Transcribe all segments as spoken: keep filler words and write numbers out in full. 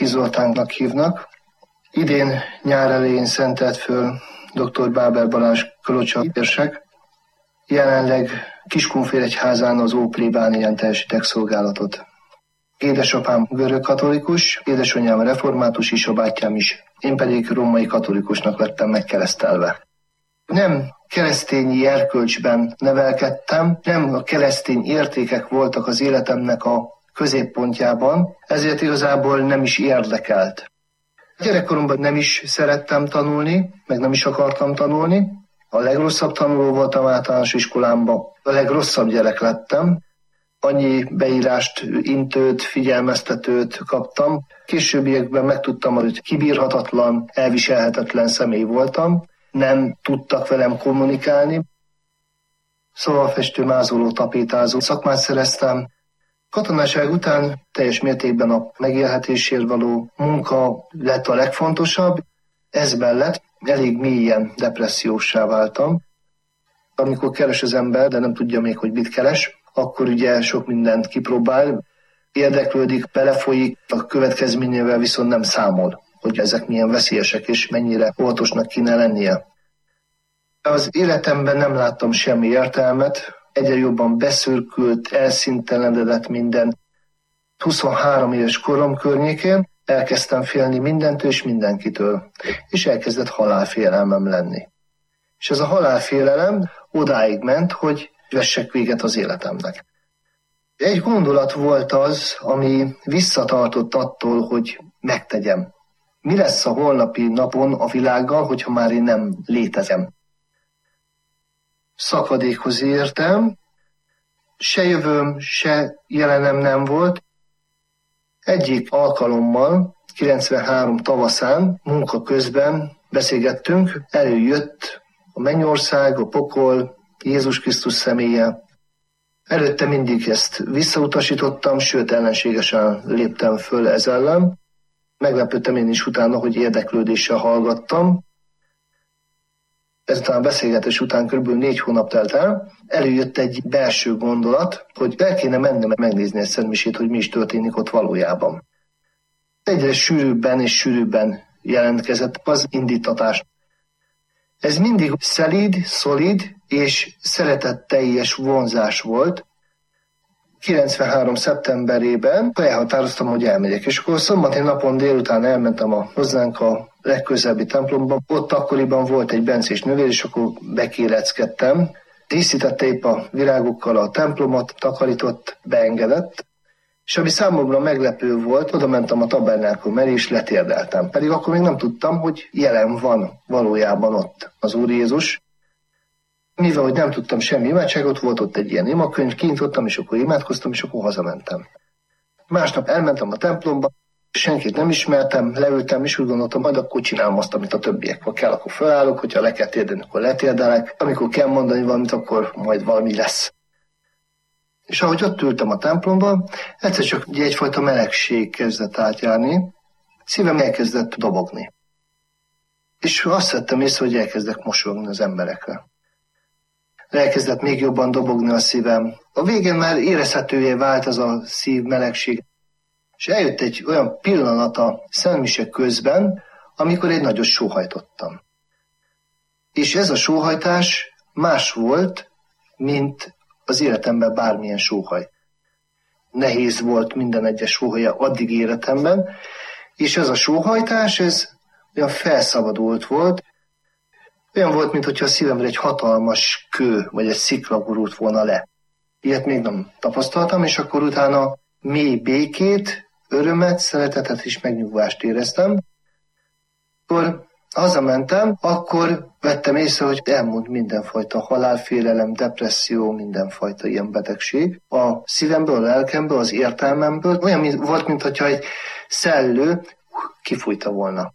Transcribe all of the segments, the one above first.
Kis Zoltánnak hívnak. Idén nyár elején szentelt föl dr. Báber Balázs Kolocsa érsek. Jelenleg Kiskunfélegyházán az óplébánián teljesítek szolgálatot. Édesapám görög katolikus, édesanyám református is, a bátyám is. Én pedig római katolikusnak lettem megkeresztelve. Nem keresztényi erkölcsben nevelkedtem, nem a keresztény értékek voltak az életemnek a középpontjában, ezért igazából nem is érdekelt. Gyerekkoromban nem is szerettem tanulni, meg nem is akartam tanulni. A legrosszabb tanuló voltam általános iskolámban, a legrosszabb gyerek lettem. Annyi beírást, intőt, figyelmeztetőt kaptam. Későbbiekben megtudtam, hogy kibírhatatlan, elviselhetetlen személy voltam. Nem tudtak velem kommunikálni. Szobafestő, mázoló, tapétázó szakmát szereztem. Katonaság után teljes mértékben a megélhetésért való munka lett a legfontosabb. Ez mellett elég mélyen depresszióssá váltam. Amikor keres az ember, de nem tudja még, hogy mit keres, akkor ugye sok mindent kipróbál, érdeklődik, belefolyik, a következményével viszont nem számol, hogy ezek milyen veszélyesek és mennyire óvatosnak kéne lennie. Az életemben nem láttam semmi értelmet, egyre jobban beszürkült, elszintelenedett minden. huszonhárom éves korom környékén elkezdtem félni mindentől és mindenkitől, és elkezdett halálfélelmem lenni. És ez a halálfélelem odáig ment, hogy vessek véget az életemnek. Egy gondolat volt az, ami visszatartott attól, hogy megtegyem. Mi lesz a holnapi napon a világgal, hogyha már én nem létezem? Szakadékhoz értem, se jövőm, se jelenem nem volt. Egyik alkalommal, kilencvenhárom tavaszán, munka közben beszélgettünk, előjött a mennyország, a pokol, Jézus Krisztus személye. Előtte mindig ezt visszautasítottam, sőt ellenségesen léptem föl ez ellen. Meglepődtem én is utána, hogy érdeklődéssel hallgattam. Ezután a beszélgetés után kb. négy hónap telt el, előjött egy belső gondolat, hogy el kéne mennem megnézni egy szentmisét, hogy mi is történik ott valójában. Egyre sűrűbben és sűrűbben jelentkezett az indítatás. Ez mindig szelíd, szolid és szeretetteljes vonzás volt. kilencvenhárom szeptemberében elhatároztam, hogy elmegyek, és akkor szombaton napon délután elmentem a hozzánk a legközelebbi templomba. Ott akkoriban volt egy bencés nővér, és akkor bekéleckedtem. Díszítette épp a virágokkal a templomot, takarított, beengedett, és ami számomra meglepő volt, oda mentem a tabernákum elé, és letérdeltem. Pedig akkor még nem tudtam, hogy jelen van valójában ott az Úr Jézus. Mivel, hogy nem tudtam semmi imádságot, volt ott egy ilyen imakönyv, kinyitottam, és akkor imádkoztam, és akkor hazamentem. Másnap elmentem a templomba, senkit nem ismertem, leültem, és úgy gondoltam, majd akkor csinálom azt, amit a többiek. Ha kell, akkor felállok, hogyha le kell térdelni, akkor letérdelek. Amikor kell mondani valamit, akkor majd valami lesz. És ahogy ott ültem a templomba, egyszer csak egyfajta melegség kezdett átjárni, szívem elkezdett dobogni. És azt vettem észre, hogy elkezdek mosolyogni az emberekre. Elkezdett még jobban dobogni a szívem. A végén már érezhetővé vált az a szív melegség. És eljött egy olyan pillanat a szentmise közben, amikor egy nagyot sóhajtottam. És ez a sóhajtás más volt, mint az életemben bármilyen sóhaj. Nehéz volt minden egyes sóhajja addig életemben, és ez a sóhajtás, ez olyan felszabadult volt, olyan volt, mintha a szívemre egy hatalmas kő, vagy egy szikla gurult volna le. Ilyet még nem tapasztaltam, és akkor utána mély békét, örömet, szeretetet és megnyugvást éreztem. Akkor hazamentem, akkor vettem észre, hogy elmúlt mindenfajta halálfélelem, depresszió, mindenfajta ilyen betegség. A szívemből, a lelkemből, az értelmemből olyan volt, mintha egy szellő kifújta volna.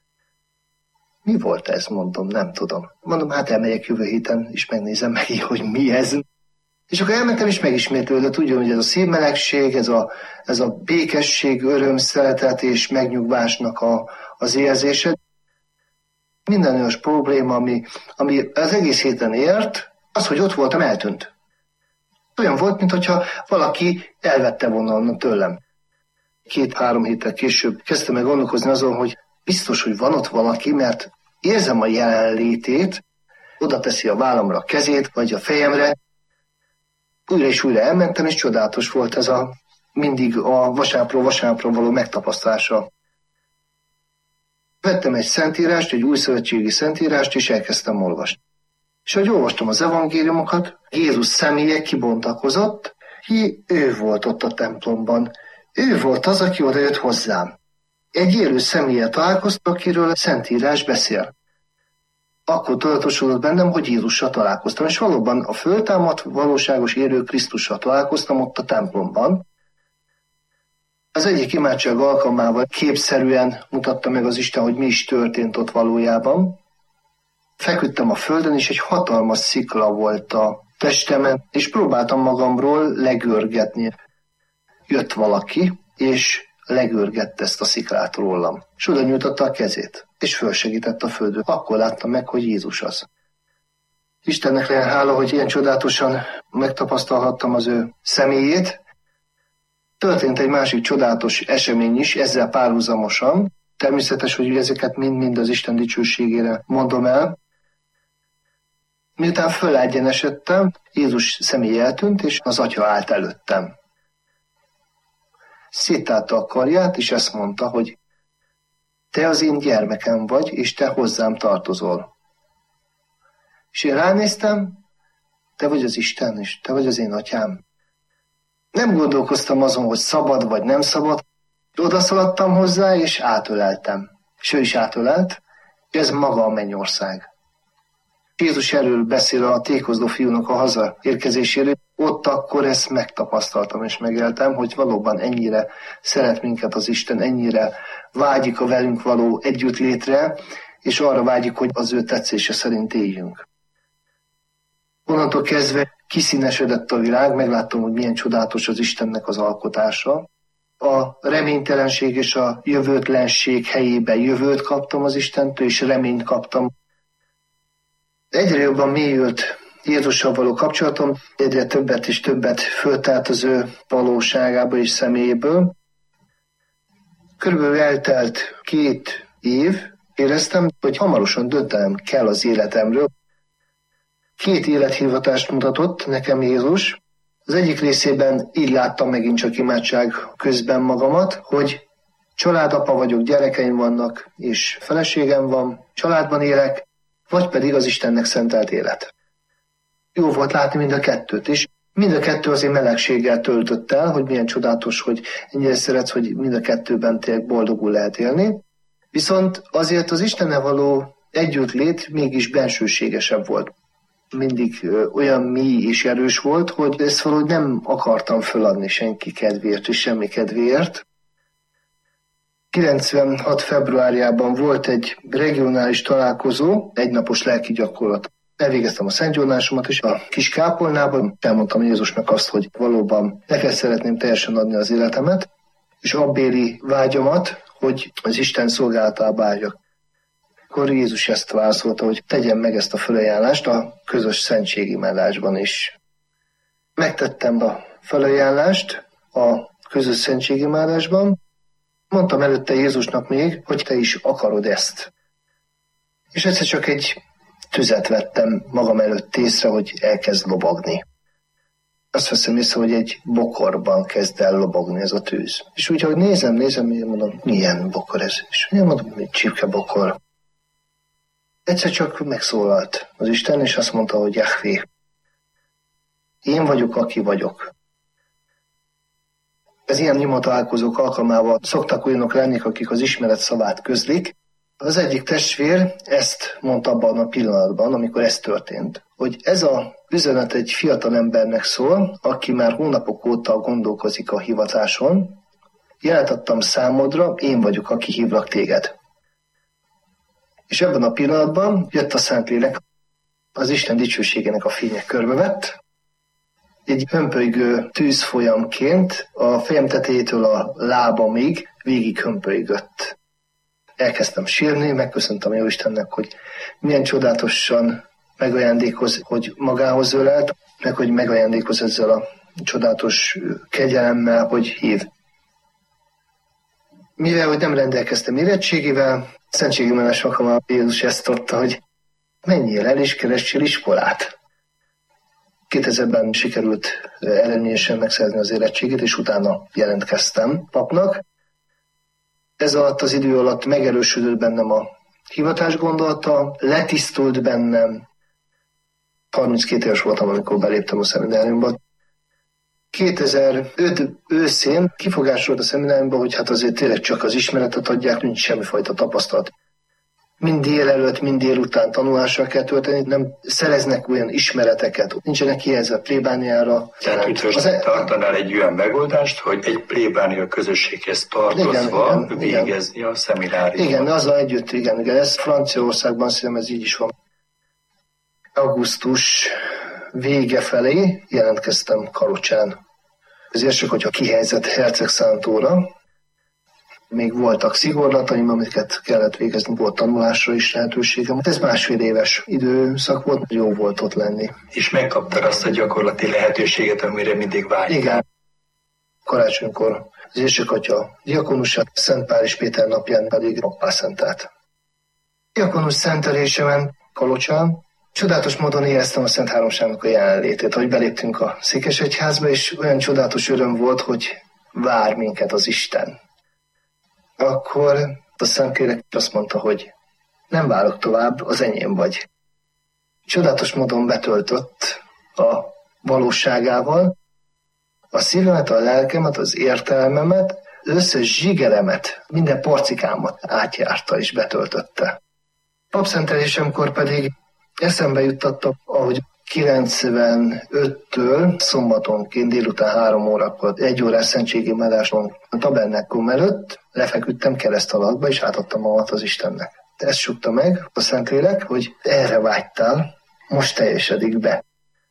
Mi volt ez, mondom, nem tudom. Mondom, hát elmegyek jövő héten, és megnézem meg, hogy mi ez. És akkor elmentem, és megismétlődött, ugyanúgy ez a szívmelegség, ez a, ez a békesség, öröm, szeretet és megnyugvásnak a, az érzése. Minden olyan probléma, ami, ami az egész héten ért, az, hogy ott voltam, eltűnt. Olyan volt, mintha valaki elvette volna onnan tőlem. Két-három héttel később kezdtem meg gondolkozni azon, hogy biztos, hogy van ott valaki, mert érzem a jelenlétét, oda teszi a vállamra a kezét, vagy a fejemre. Újra és újra elmentem, és csodálatos volt ez a mindig a vasárnapról vasárnapról való megtapasztalása. Vettem egy szentírást, egy újszövetségi szentírást, és elkezdtem olvasni. És ahogy olvastam az evangéliumokat, Jézus személye kibontakozott, hi, ő volt ott a templomban. Ő volt az, aki odajött hozzám. Egy élő személlyel találkoztam, akiről a szentírás beszél. Akkor tudatosodott bennem, hogy Jézussal találkoztam, és valóban a föltámadt, valóságos élő Krisztussal találkoztam ott a templomban. Az egyik imádság alkalmával képszerűen mutatta meg az Isten, hogy mi is történt ott valójában. Feküdtem a földön, és egy hatalmas szikla volt a testemen, és próbáltam magamról legörgetni. Jött valaki, és legörgette ezt a sziklát rólam. És oda nyújtotta a kezét, és fölsegített a földön. Akkor láttam meg, hogy Jézus az. Istennek legyen hála, hogy ilyen csodálatosan megtapasztalhattam az ő személyét. Történt egy másik csodálatos esemény is, ezzel párhuzamosan. Természetes, hogy ezeket mind-mind az Isten dicsőségére mondom el. Miután fölágyenesedtem, Jézus személye eltűnt, és az Atya állt előttem. Széttárta a karját, és ezt mondta, hogy te az én gyermekem vagy, és te hozzám tartozol. És én ránéztem, te vagy az Isten, és te vagy az én atyám. Nem gondolkoztam azon, hogy szabad vagy nem szabad. Oda szaladtam hozzá, és átöleltem. És ő is átölelt, ez maga a mennyország. Jézus erről beszél a tékozló fiúnak a hazaérkezéséről. Ott akkor ezt megtapasztaltam és megéltem, hogy valóban ennyire szeret minket az Isten, ennyire vágyik a velünk való együttlétre, és arra vágyik, hogy az ő tetszése szerint éljünk. Onnantól kezdve kiszínesedett a világ, megláttam, hogy milyen csodálatos az Istennek az alkotása. A reménytelenség és a jövőtlenség helyébe jövőt kaptam az Istentől, és reményt kaptam. Egyre jobban mélyült Jézussal való kapcsolatom, egyre többet és többet föltárt az ő valóságába és személyéből. Körülbelül eltelt két év, éreztem, hogy hamarosan döntenem kell az életemről. Két élethivatást mutatott nekem Jézus. Az egyik részében így láttam megint csak imádság közben magamat, hogy családapa vagyok, gyerekeim vannak, és feleségem van, családban élek, vagy pedig az Istennek szentelt élet. Jó volt látni mind a kettőt is. Mind a kettő azért melegséggel töltött el, hogy milyen csodálatos, hogy ennyire szeretsz, hogy mind a kettőben tényleg boldogul lehet élni. Viszont azért az Istennel való együttlét mégis bensőségesebb volt. Mindig ö, olyan mély és erős volt, hogy ezt valahogy nem akartam föladni senki kedvéért és semmi kedvéért. kilencvenhat februárjában volt egy regionális találkozó, egynapos lelki gyakorlat. Elvégeztem a szentgyónásomat, és a kis kápolnában elmondtam Jézusnak azt, hogy valóban neked szeretném teljesen adni az életemet, és abbéli vágyamat, hogy az Isten szolgálatába álljak. Akkor Jézus ezt válaszolta, hogy tegyem meg ezt a felajánlást a közös szentségimádásban is. Megtettem a felajánlást a közös szentségimádásban, mondtam előtte Jézusnak még, hogy te is akarod ezt. És egyszer csak egy tüzet vettem magam előtt észre, hogy elkezd lobogni. Azt veszem észre, hogy egy bokorban kezd el lobogni ez a tűz. És úgy, ahogy nézem, nézem, én mondom, milyen bokor ez? És én mondom, hogy csipke bokor. Egyszer csak megszólalt az Isten, és azt mondta, hogy Jahvé, én vagyok, aki vagyok. Ez ilyen nyomatalálkozók alkalmával szoktak olyanok lenni, akik az ismeret szavát közlik. Az egyik testvér ezt mondta abban a pillanatban, amikor ez történt, hogy ez a üzenet egy fiatal embernek szól, aki már hónapok óta gondolkozik a hivatáson. Jelet adtam számodra, én vagyok, aki hívlak téged. És ebben a pillanatban jött a Szentlélek, az Isten dicsőségének a fénye körbevett, egy hömpölygő tűzfolyamként a fejem tetejétől a lábamig végig hömpölygött. Elkezdtem sírni, megköszöntem a Jóistennek, hogy milyen csodálatosan megajándékoz, hogy magához ölelt, meg hogy megajándékoz ezzel a csodálatos kegyelemmel, hogy hív. Mivel hogy nem rendelkeztem érettségivel, szentségimenes alkalommal Jézus ezt adta, hogy menjél el és keressél iskolát. kétezerben sikerült eredményesen megszerzni az érettségét, és utána jelentkeztem papnak. Ez alatt az idő alatt megerősödött bennem a hivatás gondolata, letisztult bennem. harminckét éves voltam, amikor beléptem a szemináriumba. kétezer-öt őszén kifogás volt a szemináriumba, hogy hát azért tényleg csak az ismeretet adják, nincs semmifajta tapasztalat. Mind délelőtt, mind délután tanulásra kell tölteni, nem szereznek olyan ismereteket, nincsenek kijelzve plébániára. Tehát üdvös e... tartanál egy olyan megoldást, hogy egy plébánia közösséghez tartozva igen, igen, végezni igen. a szemináriumot. Igen, azzal együtt, igen, igen, ez Franciaországban szerintem ez így is van. Augusztus vége felé jelentkeztem Karocsán. Ezért csak, hogyha kihelyezett hercegszántóra, még voltak szigorlataim, amiket kellett végezni, volt tanulásra is lehetőségem. Ez másfél éves időszak volt, jó volt ott lenni. És megkaptad azt a gyakorlati lehetőséget, amire mindig vágytál. Igen. Karácsonykor az éjsökatya diakonusát, Szent Pál és Péter napján pedig pappá szentelt. Diakonus szentelésemen Kalocsán csodálatos módon éreztem a Szent Háromságnak a jelenlétét, hogy beléptünk a Székesegyházba, és olyan csodálatos öröm volt, hogy vár minket az Isten. Akkor a Szentlélek azt mondta, hogy nem várok tovább, az enyém vagy. Csodálatos módon betöltött a valóságával, a szívemet, a lelkemet, az értelmemet, az összes zsigeremet, minden porcikámat átjárta és betöltötte. Papszentelésemkor pedig eszembe juttatta, ahogy kilencvenöttől szombatonként délután három órakor egy órás szentségi imádáson a tabernákulum előtt lefeküdtem kereszt alakba, és átadtam magamat az Istennek. Ezt sukta meg a Szentlélek, hogy erre vágytál, most teljesedik be.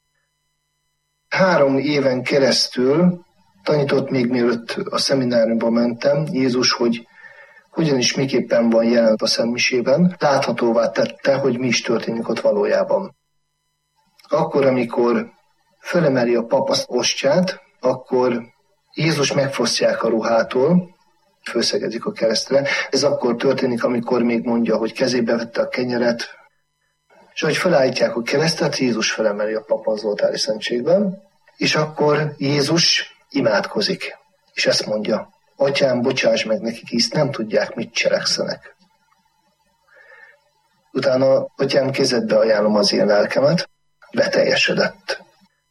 Három éven keresztül tanított még mielőtt a szemináriumba mentem Jézus, hogy hogyan is miképpen van jelen a szentmisében, láthatóvá tette, hogy mi is történik ott valójában. Akkor, amikor fölemeli a pap az ostját, akkor Jézus megfosztják a ruhától, fölszegedik a keresztre. Ez akkor történik, amikor még mondja, hogy kezébe vette a kenyeret, és ahogy felállítják a keresztet, Jézus felemeli a pap az oltári szentségben, és akkor Jézus imádkozik, és ezt mondja: Atyám, bocsáss meg nekik, hisz nem tudják, mit cselekszenek. Utána, Atyám, kezedbe ajánlom az én lelkemet, beteljesedett.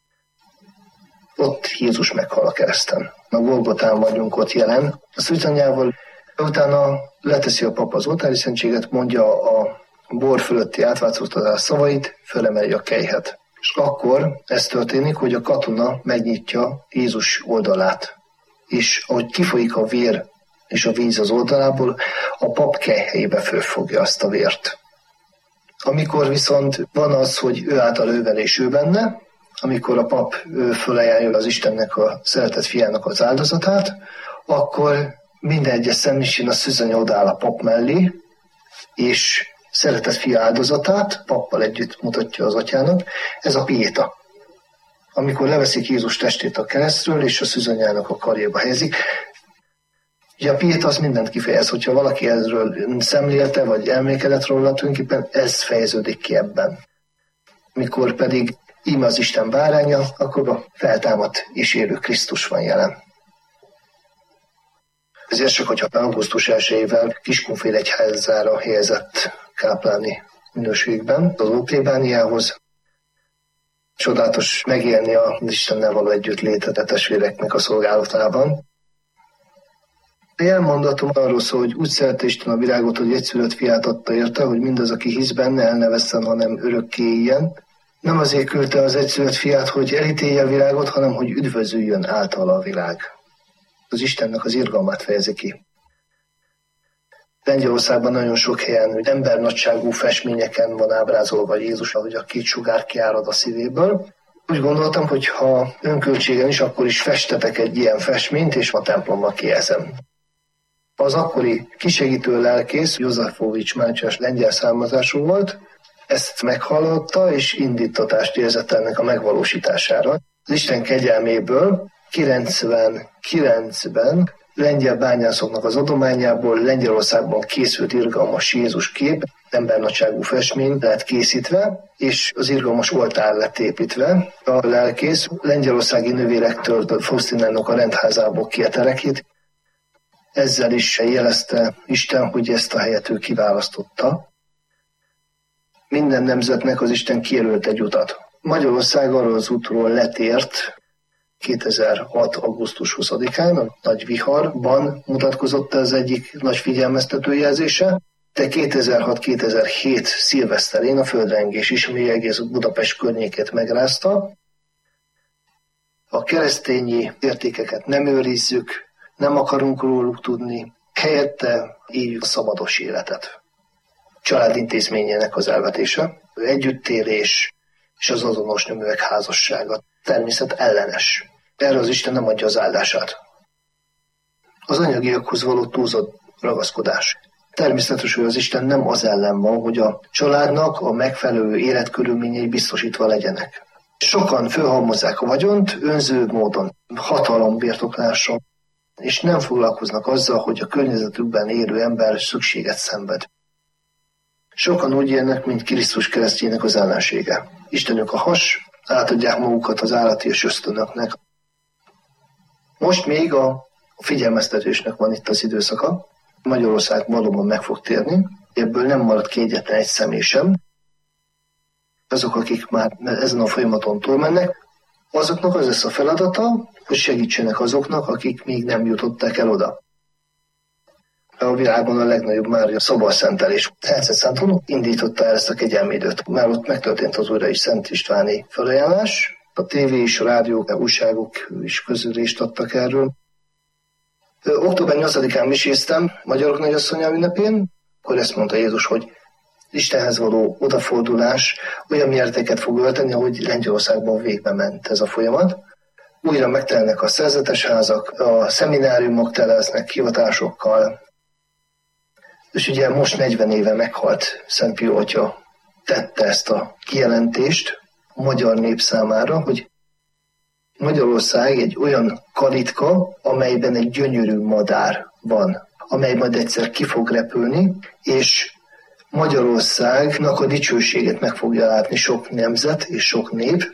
Ott Jézus meghal a kereszten. A Golgotán vagyunk ott jelen. A szűzanyával utána leteszi a pap az oltári szentséget, mondja a bor fölötti átváltoztatás szavait, fölemeli a kelyhet. És akkor ez történik, hogy a katona megnyitja Jézus oldalát. És ahogy kifolyik a vér és a víz az oldalából, a pap kelyhelyébe fölfogja azt a vért. Amikor viszont van az, hogy ő által ővel és ő benne, amikor a pap fölajánlja az Istennek a szeretett fiának az áldozatát, akkor minden egyes szentmisén a szűzanya odáll a pap mellé, és szeretett fia áldozatát pappal együtt mutatja az atyának. Ez a piéta. Amikor leveszik Jézus testét a keresztről, és a szűzanyának a karjába helyezik. Ugye a piéta az mindent kifejez, hogyha valaki ezről szemlélte, vagy elmékedett róla, tulajdonképpen ez fejeződik ki ebben. Mikor pedig íme az Isten báránya, akkor a feltámadt és élő Krisztus van jelen. Ezért csak, hogyha augusztus elsejével Kiskunfél egyházára helyezett kápláni minőségben az óplébániához, csodálatos megélni az Istennel való együttlétet a testvéreknek a szolgálatában. A jelmondatom arról szól, hogy úgy szerette Isten a világot, hogy egyszülött fiát adta érte, hogy mindaz, aki hisz benne, el ne vesszen, hanem örökké éljen. Nem azért küldte az egyszülött fiát, hogy elítélje a világot, hanem hogy üdvözüljön általa a világ. Az Istennek az irgalmát fejezi ki. Lengyelországban nagyon sok helyen, hogy embernagyságú festményeken van ábrázolva Jézus, ahogy a két sugár kiárad a szívéből. Úgy gondoltam, hogy ha önköltségen is, akkor is festetek egy ilyen festményt, és a templomba kijelzem. Az akkori kisegítő lelkész, Józsefowicz Mátyás lengyel származású volt, ezt meghallotta, és indítatást érzett ennek a megvalósítására. Az Isten kegyelméből kilencvenkilencben lengyel bányászoknak az adományából Lengyelországban készült irgalmas Jézus kép, embernagyságú festmény lett készítve, és az irgalmas oltár lett építve. A lelkész lengyelországi nővérektől Fausztinának a rendházából ki a terekét. Ezzel is jelezte Isten, hogy ezt a helyet ő kiválasztotta. Minden nemzetnek az Isten kijelölt egy utat. Magyarország arról az útról letért, kétezer-hat. augusztus huszadikán a nagy viharban mutatkozott az egyik nagy figyelmeztetőjelzése, de kétezer-hat kétezer-hét szilveszterén a földrengés is, ami egész Budapest környékét megrázta. A keresztényi értékeket nem őrizzük, nem akarunk róluk tudni, helyette éljük a szabados életet. Családintézményének az elvetése, együttélés és az azonos neműek házassága természet ellenes. Erre az Isten nem adja az áldását. Az anyagiakhoz való túlzott ragaszkodás. Természetes, hogy az Isten nem az ellen van, hogy a családnak a megfelelő életkörülményei biztosítva legyenek. Sokan fölhalmozzák a vagyont önző módon, hatalombirtoklással, és nem foglalkoznak azzal, hogy a környezetükben élő ember szükséget szenved. Sokan úgy élnek, mint Krisztus keresztjének az ellensége. Istenük a has, átadják magukat az állati és ösztönöknek. Most még a figyelmeztetésnek van itt az időszaka. Magyarország valóban meg fog térni, ebből nem marad ki egyetlen egy személy sem. Azok, akik már ezen a folyamaton túlmennek, azoknak az lesz a feladata, hogy segítsenek azoknak, akik még nem jutottak el oda. A világon a legnagyobb már a szobarszentelés. Herceg Szánton indította el ezt a kegyelmi időt. Már ott megtörtént az újra is Szent Istváni felajánlás. A tévé és a rádiók, a újságok is közülést adtak erről. október nyolcadikán miséztem Magyarok Nagyasszonyá ünnepén, akkor ezt mondta Jézus, hogy Istenhez való odafordulás olyan mértéket fog ölteni, hogy Lengyelországban végbe ment ez a folyamat. Újra megtelnek a szerzetes házak, a szemináriumok tele lesznek hivatásokkal. És ugye most negyven éve meghalt Szent Pió atya, tette ezt a kijelentést a magyar nép számára, hogy Magyarország egy olyan kalitka, amelyben egy gyönyörű madár van, amely majd egyszer ki fog repülni, és Magyarországnak a dicsőséget meg fogja látni sok nemzet és sok nép.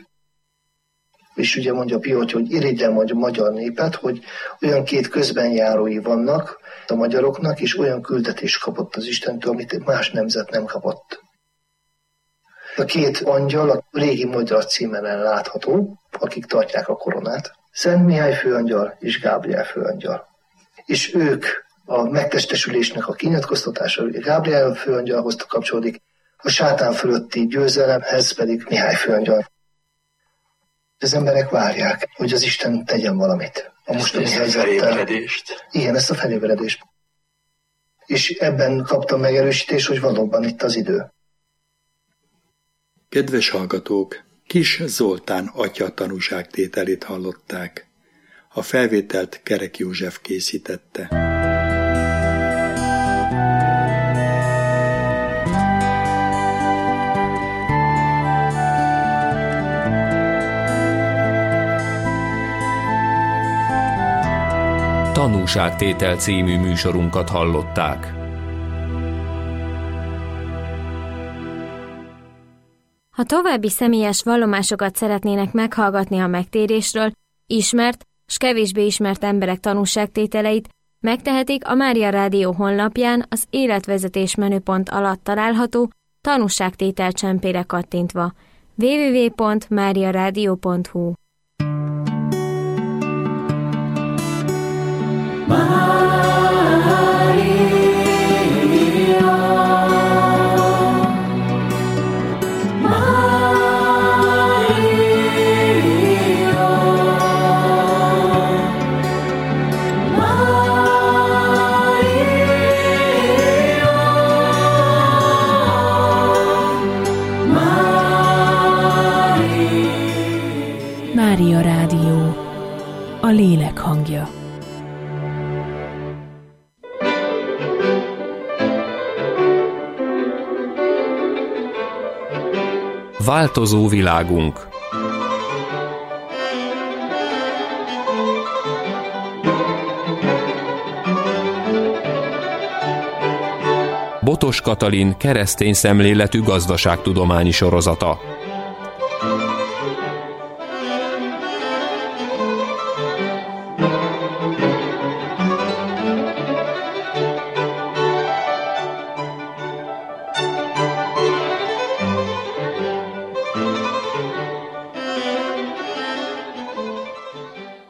És ugye mondja Pió atya, hogy irigylem a magyar népet, hogy olyan két közbenjárói vannak a magyaroknak, és olyan küldetést kapott az Istentől, amit más nemzet nem kapott. A két angyal a régi magyar címeren látható, akik tartják a koronát. Szent Mihály főangyal és Gábriel főangyal. És ők a megtestesülésnek a kinyilatkoztatása, Gábriel főangyalhoz kapcsolódik, a sátán fölötti győzelemhez pedig Mihály főangyal. Az emberek várják, hogy az Isten tegyen valamit. A mostani helyzettel. Igen, ezt a felébredést. És ebben kaptam megerősítést, hogy valóban itt az idő. Kedves hallgatók, Kis Zoltán atya tanúságtételét hallották. A felvételt Kerek József készítette. Tanúságtétel című műsorunkat hallották. Ha további személyes vallomásokat szeretnének meghallgatni a megtérésről, ismert s kevésbé ismert emberek tanúságtételeit, megtehetik a Mária Rádió honlapján az életvezetés menüpont alatt található tanúságtétel csempére kattintva. double-u double-u double-u pont mária rádió pont hu Mária Rádió, a lélek hangja. Változó világunk. Botos Katalin keresztény szemléletű gazdaságtudományi sorozata.